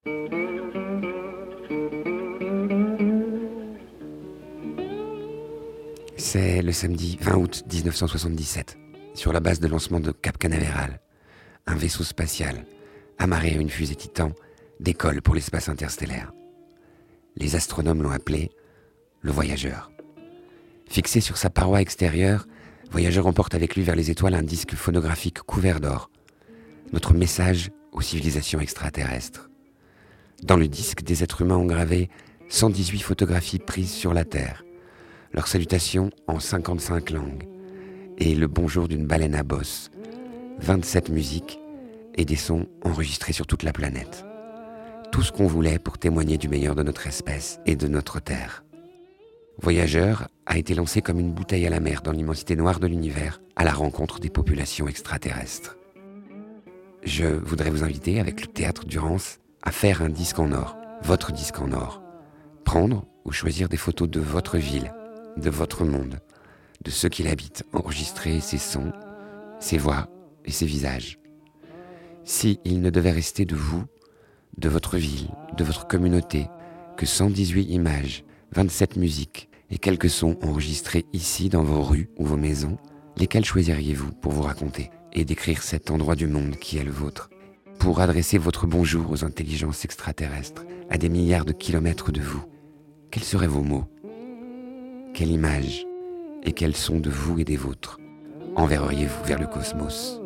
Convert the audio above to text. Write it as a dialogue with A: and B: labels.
A: C'est le samedi 20 août 1977, sur la base de lancement de Cap Canaveral. Un vaisseau spatial, amarré à une fusée Titan, décolle pour l'espace interstellaire. Les astronomes l'ont appelé le Voyageur. Fixé sur sa paroi extérieure, Voyageur emporte avec lui vers les étoiles un disque phonographique couvert d'or. Notre message aux civilisations extraterrestres. Dans le disque, des êtres humains ont gravé 118 photographies prises sur la Terre, leurs salutations en 55 langues, et le bonjour d'une baleine à bosse, 27 musiques et des sons enregistrés sur toute la planète. Tout ce qu'on voulait pour témoigner du meilleur de notre espèce et de notre Terre. Voyageur a été lancé comme une bouteille à la mer dans l'immensité noire de l'univers, à la rencontre des populations extraterrestres. Je voudrais vous inviter, avec le Théâtre Durance, à faire un disque en or, votre disque en or. Prendre ou choisir des photos de votre ville, de votre monde, de ceux qui l'habitent, enregistrer ses sons, ses voix et ses visages. Si il ne devait rester de vous, de votre ville, de votre communauté, que 118 images, 27 musiques et quelques sons enregistrés ici dans vos rues ou vos maisons, lesquels choisiriez-vous pour vous raconter et décrire cet endroit du monde qui est le vôtre, pour adresser votre bonjour aux intelligences extraterrestres à des milliards de kilomètres de vous? Quels seraient vos mots? Quelle image et quels sons de vous et des vôtres enverriez-vous vers le cosmos?